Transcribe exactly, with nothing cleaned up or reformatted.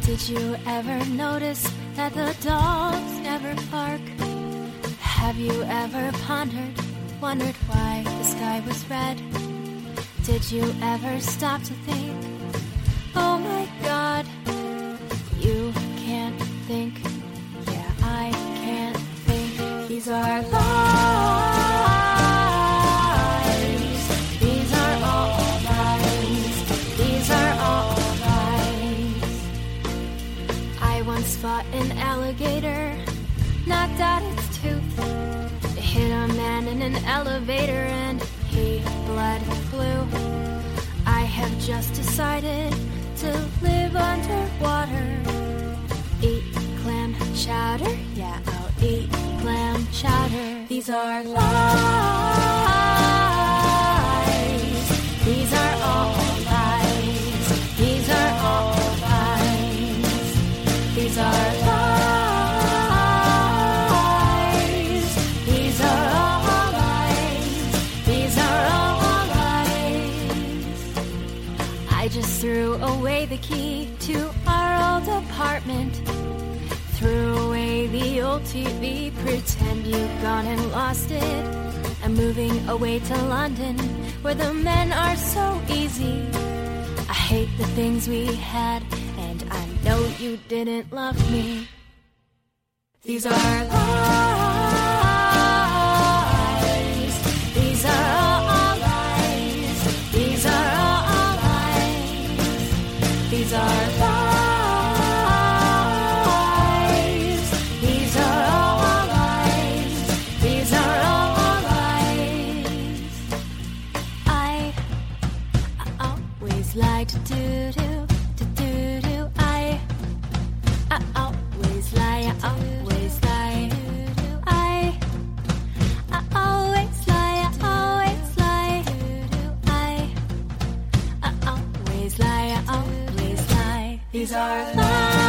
Did you ever notice that the dogs never bark? Have you ever pondered, wondered why the sky was red? Did you ever stop to think, oh my God, you can't think, yeah, I can't think. These are lies, these are all lies, these are all lies. I once fought an alligator, knocked out its tooth. It hit a man in an elevator and he bled blue. I have just decided to live underwater. Eat clam chowder, yeah, I'll eat clam chowder. These are lies, these are all lies, these are all lies, these are lies, these are all lies, these are all lies. I just threw away the key to our old apartment. Threw away the old T V, pretend you've gone and lost it. I'm moving away to London, where the men are so easy. I hate the things we had, and I know you didn't love me. These are lies, these are all lies, these are all lies, these are lies. Like to do do to do do I I always lie, I always lie, I I always lie, I always lie, I I always lie, I always lie. These are lies.